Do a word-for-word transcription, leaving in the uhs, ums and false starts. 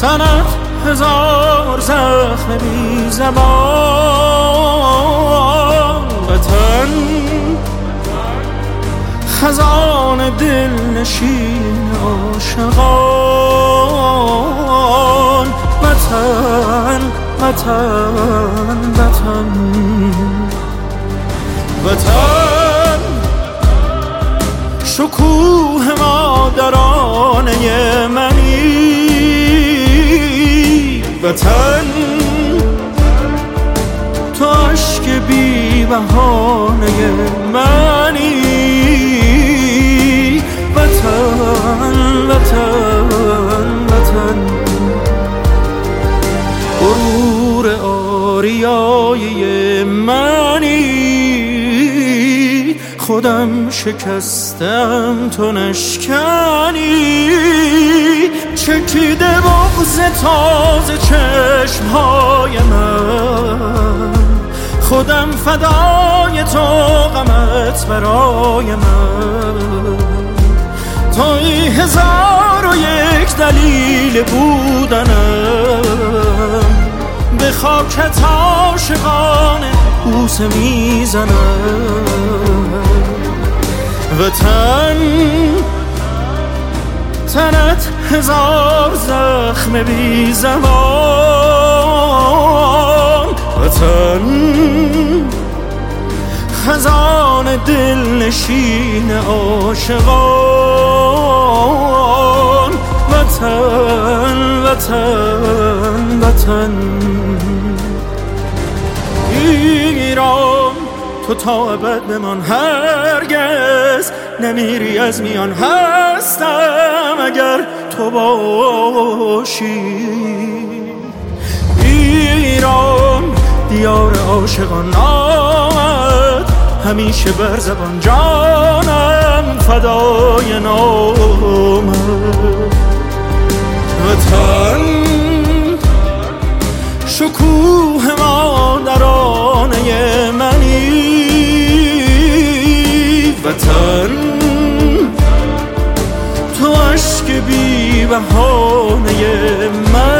تنت هزار زخم بی زبان، وطن خزان دل نشین عاشقان، وطن وطن وطن وطن شکوه مادرانه منی، وطن تو عشق بی بهانه منی، وطن وطن وطن غرور آریایی منی، خودم شکستم تو نشکنی، چکیده بغض تازه چشمهای من، خودم فدای تو غمت برای من، توی هزار و یک دلیل بودنم، به خاکت عاشقانه بوسه میزنم، وطن تنت هزار زخم بی زبان، وطن خزان دل نشین عاشقان، وطن وطن وطن ایران تو تا ابد بمان، هرگز نمیری از میان، هستم اگر تو باشی. ایران دیار عاشقان، آمد همیشه بر زبان، جانم فدای نامت، وطن شکوه مادرانه منی، وطن تو عشق بی بهانه من.